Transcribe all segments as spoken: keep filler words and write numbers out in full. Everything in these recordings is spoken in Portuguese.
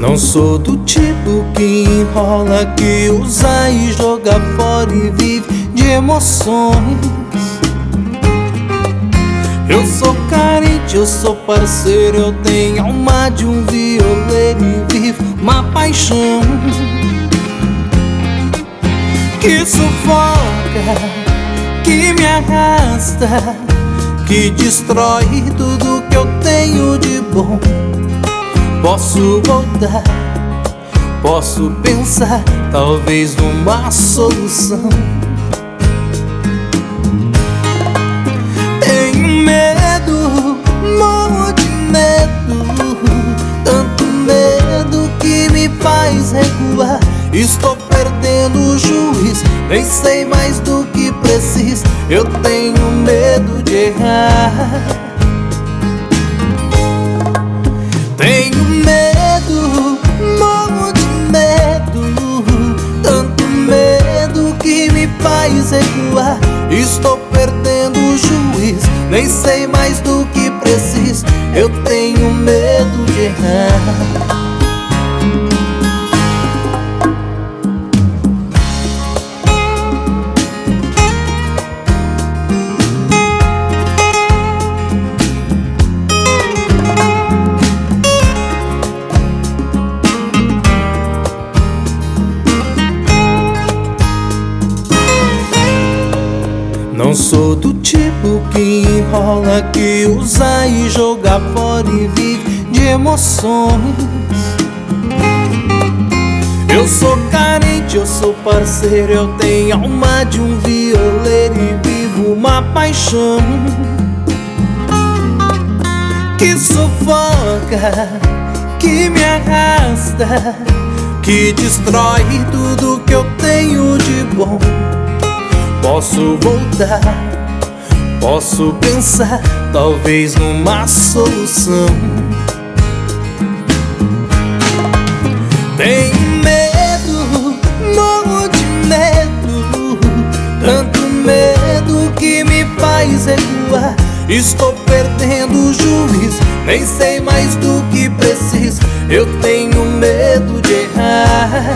Não sou do tipo que enrola, que usa e joga fora e vive de emoções. Eu sou carente, eu sou parceiro, eu tenho alma de um violeiro e vivo uma paixão que sufoca, que me arrasta, que destrói tudo que eu tenho de bom. Posso voltar, posso pensar, talvez numa solução. Tenho medo, morro de medo, tanto medo que me faz recuar. Estou perdendo o juiz, nem sei mais do que preciso. Eu tenho medo de errar. Tenho medo, morro de medo, tanto medo que me faz recuar. Estou perdendo o juiz, nem sei mais do que preciso. Eu tenho medo de errar. Não sou do tipo que enrola, que usa e joga fora e vive de emoções. Eu sou carente, eu sou parceiro, eu tenho alma de um violeiro e vivo uma paixão que sufoca, que me arrasta, que destrói tudo que eu tenho de bom. Posso voltar, posso pensar, talvez numa solução. Tenho medo, morro de medo, tanto medo que me faz recuar. Estou perdendo o juiz, nem sei mais do que preciso. Eu tenho medo de errar.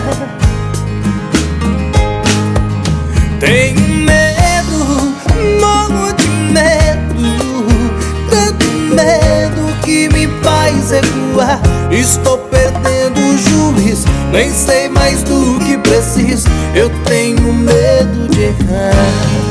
Tenho medo, morro de medo, tanto medo que me faz recuar. Estou perdendo o juiz, nem sei mais do que preciso. Eu tenho medo de errar.